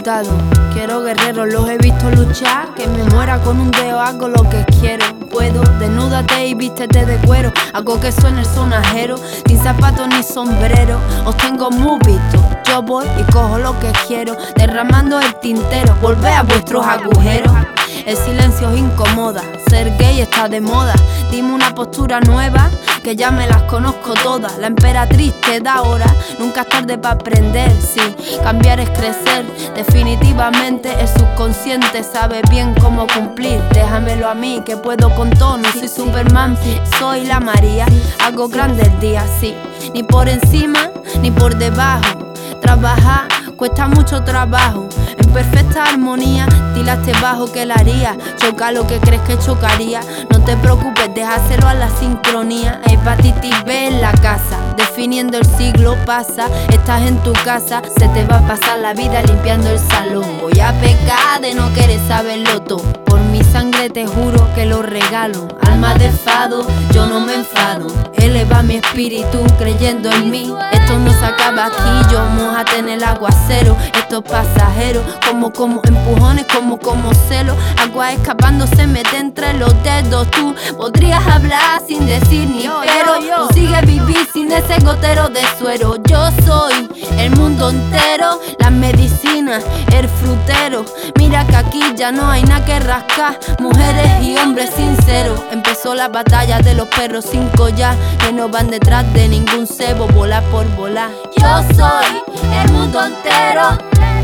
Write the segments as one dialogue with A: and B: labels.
A: resultado. Quiero guerreros, los he visto luchar. Que me muera con un dedo, hago lo que quiero. Puedo, desnúdate y vístete de cuero. Hago que suene el sonajero, sin zapatos ni sombrero. Os tengo muy visto, yo voy y cojo lo que quiero. Derramando el tintero, volvé a vuestros agujeros. El silencio os incomoda, ser gay está de moda. Dime una postura nueva, que ya me las conozco todas. La emperatriz te da hora, nunca es tarde para aprender. Sí, cambiar es crecer, definitivamente el subconsciente sabe bien cómo cumplir. Déjamelo a mí, que puedo con todo. No soy Superman, soy la María. Hago grande el día, sí, ni por encima ni por debajo. Trabajar cuesta mucho trabajo, en perfecta armonía. Tilaste bajo que la haría, choca lo que crees que chocaría. No te preocupes, déjaselo a la sincronía. Hepatitis B en la casa, definiendo el siglo pasa. Estás en tu casa, se te va a pasar la vida limpiando el salón. Voy a pecar de no querer saberlo todo. Por mi sangre te juro que lo regalo. Alma de fado, yo no me enfado. Eleva mi espíritu creyendo en mí. Esto no se acaba aquí, yo mójate en el aguacero. Esto es pasajero, como empujones, como celo. Agua escapando se mete entre los dedos. Tú podrías hablar sin decir ni pero. Tú sigues vivir sin ese gotero de suero. Yo soy el mundo entero, las medicinas, el frutero. Mira que aquí ya no hay nada que rascar. Mujeres y hombres sinceros. Empezó la batalla de los perros sin collar, que no van detrás de ningún cebo, volar por volar.
B: Yo soy el mundo entero.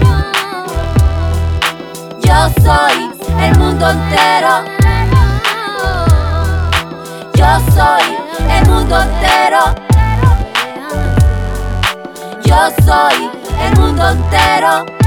B: Yo soy el mundo entero. Yo soy el mundo entero. Yo soy el mundo entero.